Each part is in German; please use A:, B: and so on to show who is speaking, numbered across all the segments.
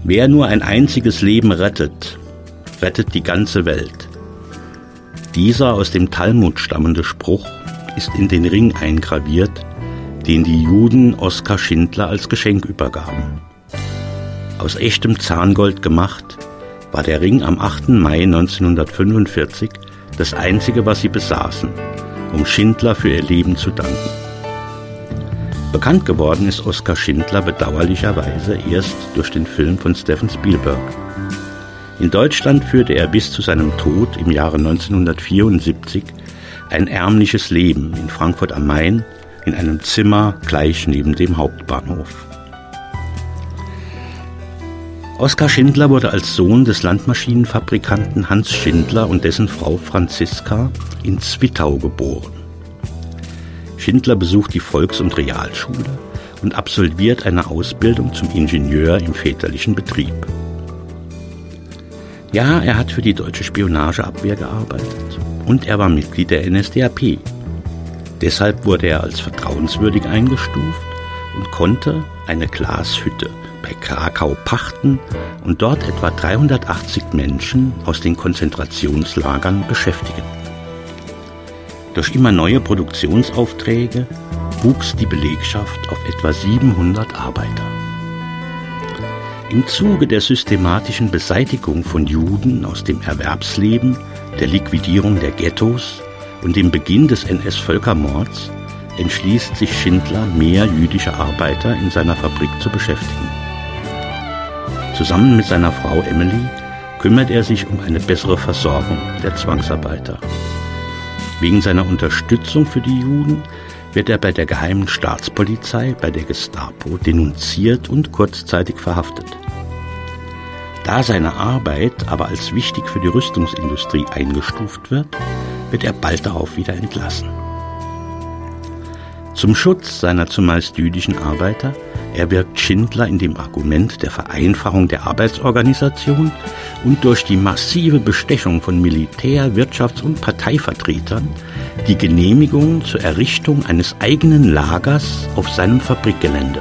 A: Wer nur ein einziges Leben rettet, rettet die ganze Welt. Dieser aus dem Talmud stammende Spruch ist in den Ring eingraviert, den die Juden Oskar Schindler als Geschenk übergaben. Aus echtem Zahngold gemacht, war der Ring am 8. Mai 1945 das einzige, was sie besaßen, um Schindler für ihr Leben zu danken. Bekannt geworden ist Oskar Schindler bedauerlicherweise erst durch den Film von Steven Spielberg. In Deutschland führte er bis zu seinem Tod im Jahre 1974 ein ärmliches Leben in Frankfurt am Main in einem Zimmer gleich neben dem Hauptbahnhof. Oskar Schindler wurde als Sohn des Landmaschinenfabrikanten Hans Schindler und dessen Frau Franziska in Zwittau geboren. Schindler besucht die Volks- und Realschule und absolviert eine Ausbildung zum Ingenieur im väterlichen Betrieb. Ja, er hat für die deutsche Spionageabwehr gearbeitet und er war Mitglied der NSDAP. Deshalb wurde er als vertrauenswürdig eingestuft und konnte eine Glashütte bei Krakau pachten und dort etwa 380 Menschen aus den Konzentrationslagern beschäftigen. Durch immer neue Produktionsaufträge wuchs die Belegschaft auf etwa 700 Arbeiter. Im Zuge der systematischen Beseitigung von Juden aus dem Erwerbsleben, der Liquidierung der Ghettos und dem Beginn des NS-Völkermords entschließt sich Schindler, mehr jüdische Arbeiter in seiner Fabrik zu beschäftigen. Zusammen mit seiner Frau Emily kümmert er sich um eine bessere Versorgung der Zwangsarbeiter. Wegen seiner Unterstützung für die Juden wird er bei der Geheimen Staatspolizei, bei der Gestapo, denunziert und kurzzeitig verhaftet. Da seine Arbeit aber als wichtig für die Rüstungsindustrie eingestuft wird er bald darauf wieder entlassen. Zum Schutz seiner zumeist jüdischen Arbeiter erwirkt Schindler in dem Argument der Vereinfachung der Arbeitsorganisation und durch die massive Bestechung von Militär-, Wirtschafts- und Parteivertretern die Genehmigung zur Errichtung eines eigenen Lagers auf seinem Fabrikgelände.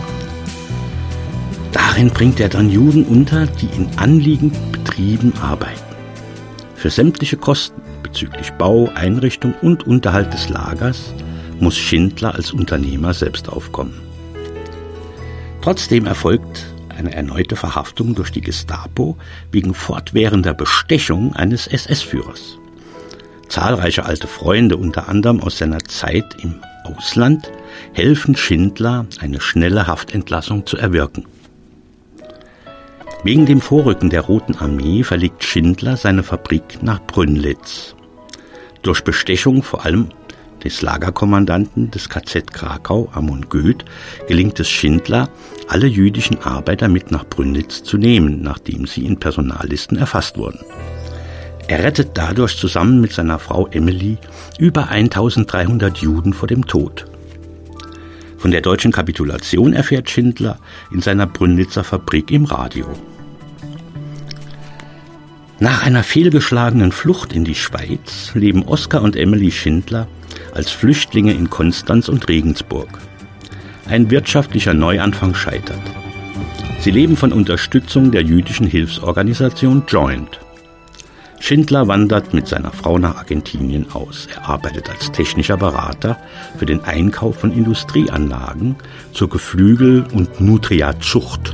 A: Darin bringt er dann Juden unter, die in anliegenden Betrieben arbeiten. Für sämtliche Kosten bezüglich Bau, Einrichtung und Unterhalt des Lagers muss Schindler als Unternehmer selbst aufkommen. Trotzdem erfolgt eine erneute Verhaftung durch die Gestapo wegen fortwährender Bestechung eines SS-Führers. Zahlreiche alte Freunde, unter anderem aus seiner Zeit im Ausland, helfen Schindler, eine schnelle Haftentlassung zu erwirken. Wegen dem Vorrücken der Roten Armee verlegt Schindler seine Fabrik nach Brünnlitz. Durch Bestechung vor allem des Lagerkommandanten des KZ Krakau, Amon Goeth, gelingt es Schindler, alle jüdischen Arbeiter mit nach Brünnlitz zu nehmen, nachdem sie in Personallisten erfasst wurden. Er rettet dadurch zusammen mit seiner Frau Emily über 1300 Juden vor dem Tod. Von der deutschen Kapitulation erfährt Schindler in seiner Brünnlitzer Fabrik im Radio. Nach einer fehlgeschlagenen Flucht in die Schweiz leben Oskar und Emily Schindler als Flüchtlinge in Konstanz und Regensburg. Ein wirtschaftlicher Neuanfang scheitert. Sie leben von Unterstützung der jüdischen Hilfsorganisation Joint. Schindler wandert mit seiner Frau nach Argentinien aus. Er arbeitet als technischer Berater für den Einkauf von Industrieanlagen zur Geflügel- und Nutriazucht.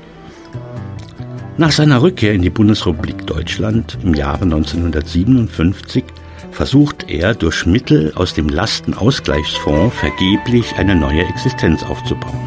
A: Nach seiner Rückkehr in die Bundesrepublik Deutschland im Jahre 1957 versucht er durch Mittel aus dem Lastenausgleichsfonds vergeblich eine neue Existenz aufzubauen.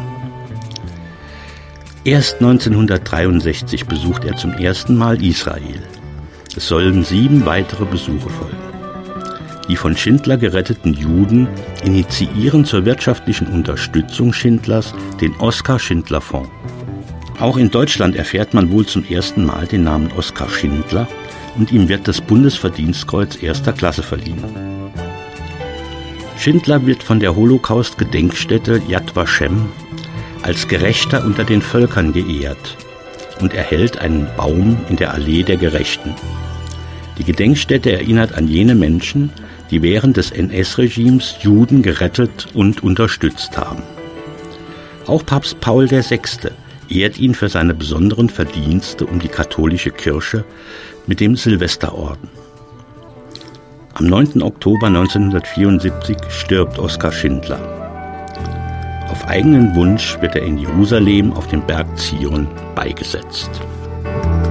A: Erst 1963 besucht er zum ersten Mal Israel. Es sollen 7 weitere Besuche folgen. Die von Schindler geretteten Juden initiieren zur wirtschaftlichen Unterstützung Schindlers den Oskar-Schindler-Fonds. Auch in Deutschland erfährt man wohl zum ersten Mal den Namen Oskar Schindler und ihm wird das Bundesverdienstkreuz 1. Klasse verliehen. Schindler wird von der Holocaust-Gedenkstätte Yad Vashem als Gerechter unter den Völkern geehrt und erhält einen Baum in der Allee der Gerechten. Die Gedenkstätte erinnert an jene Menschen, die während des NS-Regimes Juden gerettet und unterstützt haben. Auch Papst Paul VI. ehrt ihn für seine besonderen Verdienste um die katholische Kirche mit dem Silvesterorden. Am 9. Oktober 1974 stirbt Oskar Schindler. Auf eigenen Wunsch wird er in Jerusalem auf dem Berg Zion beigesetzt.